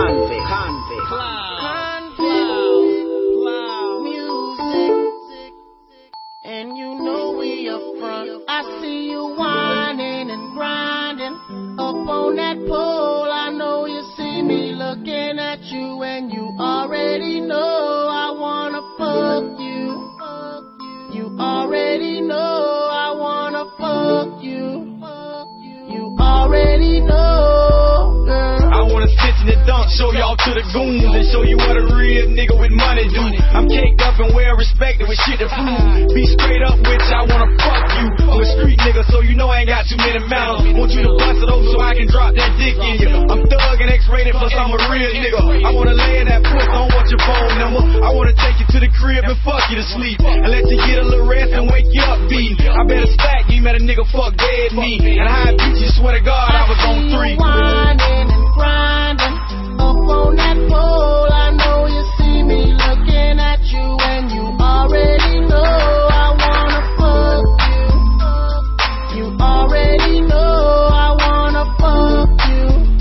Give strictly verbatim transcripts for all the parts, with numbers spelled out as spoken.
Convict, convict, cloud, cloud, music, and you know we up front. I see you whining and grinding up on that pole. I know you see me looking at you, and you already know I wanna fuck you. You already know I wanna fuck you. You already know, girl. I wanna stitch in the dunk, show y'all to the goons, and show you what a real nigga with money do. I'm caked up and well respected with shit to prove. Be straight up with you, I wanna fuck you. I'm a street nigga, so you know I ain't got too many mouths. Want you to bust it open so I can drop that dick in you. I'm thug and X-rated, plus I'm a real nigga. I wanna lay in that puss, I don't want your phone number. I wanna take you to the crib and fuck you to sleep, and let you get a little rest and wake you up beating. I better stack you, met a nigga fuck dead me. And how I beat you, swear to God, I was on three. Whining and grinding up on that pole. I know you see me looking at you, and you already know I wanna fuck you. You already know I wanna fuck you.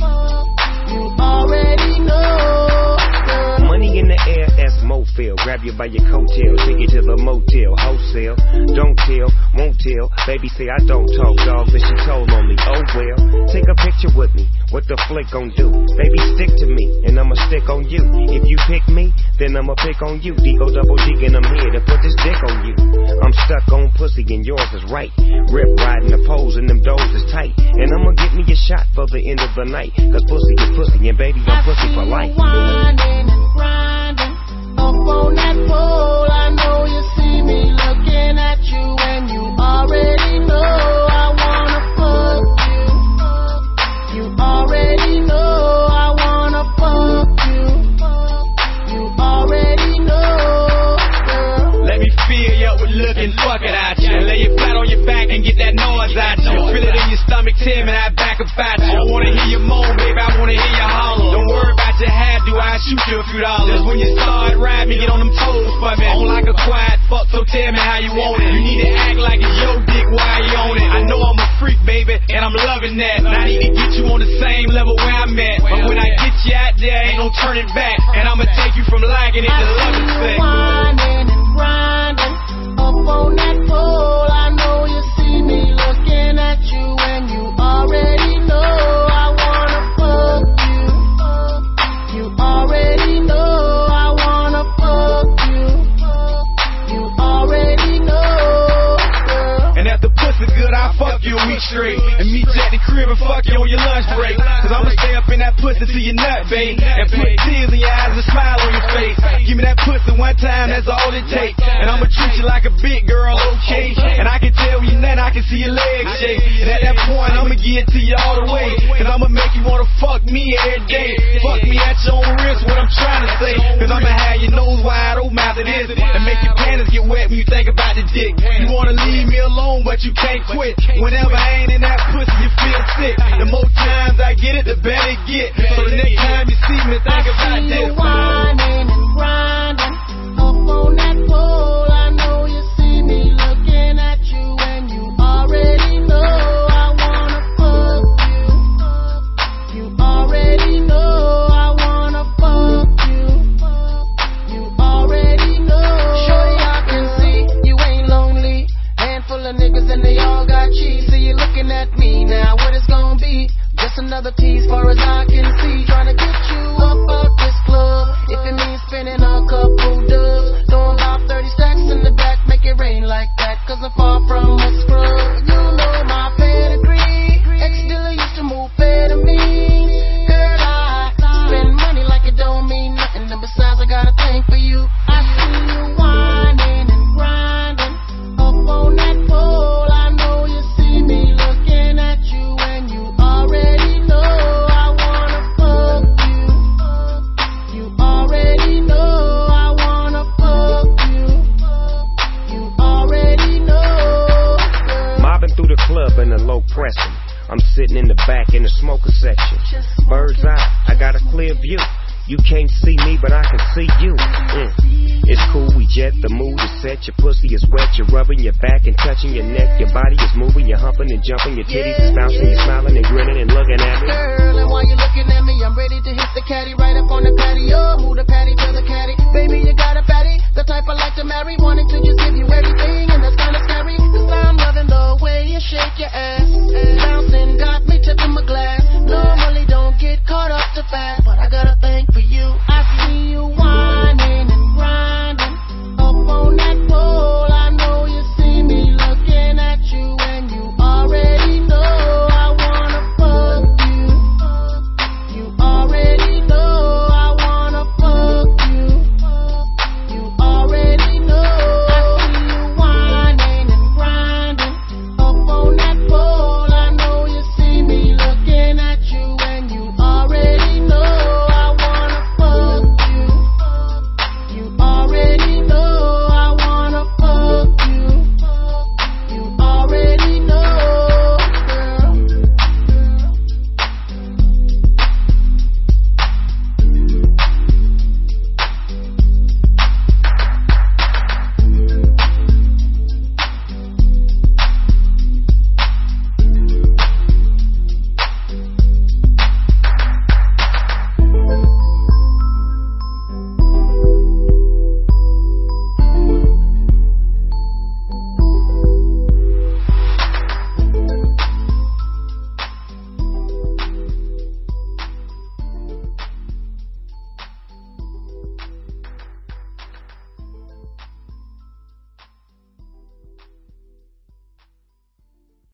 You already know, girl. Money in the air, that's Mofil. Grab you by your coattail, take you to the motel, wholesale. Don't tell, won't tell. Baby say I don't talk, dog, but she told on me. Oh well, take a picture with me. What the flick gon' do? Baby, stick to me, and I'ma stick on you. If you pick me, then I'ma pick on you. D-O double G, and I'm here to put this dick on you. I'm stuck on pussy, and yours is right. Rip riding the poles, and them doors is tight. And I'ma get me a shot for the end of the night. Cause pussy is pussy, and baby, I'm pussy for life. Whining and grinding up on that pole. I know you see me looking at you, and you already know I wanna fuck you. You already know I wanna fuck you. You already know, girl. Let me fill you up with looking fucking at you. Lay you flat on your back and get that noise out you. Feel it in your stomach, Tim, and I back about you. I wanna hear you moan, baby, I wanna hear you holler. Don't worry about your hat, do I shoot you a few dollars. When you start riding, get on them toes for me. I don't like a quiet fuck, so tell me how you want it. You need to act like it's your dick while you on it. I know I'm a freak, baby, and I'm loving that. And I need to get you on the same level where I'm at. But when I get you out there, ain't no turning back. And I'ma take you from liking it to loving sex. Whining and grinding up on that pole. I know you see me looking at you, and you already know I wanna fuck you. You already know I wanna fuck you. You already know, girl. And after pussy good, I'll fuck you a week straight. And meet you at the crib and fuck you on your lunch break. Cause I'ma stay up in that pussy till your nut, babe. And put tears in your eyes and smile on your face. Give me that pussy one time, that's all it takes. And I'ma treat you like a big girl, okay? And I can tell when you nut, I can see your legs shake. And at that point, I'ma give it to you all the way. Cause I'ma make you wanna fuck me every day. Fuck me at your own risk, what I'm trying to say. Cause I'ma have your nose wide open after this. And make your panties get wet when you think about the dick. You wanna leave me alone, but you can't quit. Whenever I ain't in that pussy, you feel sick. The more times I get it, the better it get. So the next time you see me, think about this. Whining and grinding up on that pole. I know you see me looking at you, and you already know I wanna fuck you. You already know I wanna fuck you. You already know. Shorty, I can see you ain't lonely. Handful of niggas and they all got cheese. See you looking at me now, what it's gonna be? Just another tease far as I can see. Trying to get you up out this club. If it means spending a couple dubs, throwing about thirty stacks in the back, make it rain like that. Cause I'm far from a scrub. You know my pedigree. Ex-dealer used to move better me. Girl, I spend money like it don't mean nothing. And besides, I got a thing for you. I see you whining and grinding up on that pole. I know you see me looking at you, and you already know I wanna fuck you. You already know I wanna fuck you. You already know, girl. Mobbing through the club in a low pressing. I'm sitting in the back in the smoker section. Bird's eye, I got a clear view. You can't see me, but I can see you. Mm. It's cool, we jet, the mood is set. Your pussy is wet, you're rubbing your back and touching your neck. Your body is moving, you're humping and jumping. Your titties is bouncing, you're smiling and grinning and looking at me. Girl, and while you're looking at